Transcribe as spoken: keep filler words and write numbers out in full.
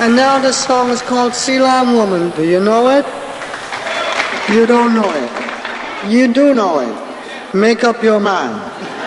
And now the song is called Sea Lion Woman. Do you know it? You don't know it. You do know it. Make up your mind.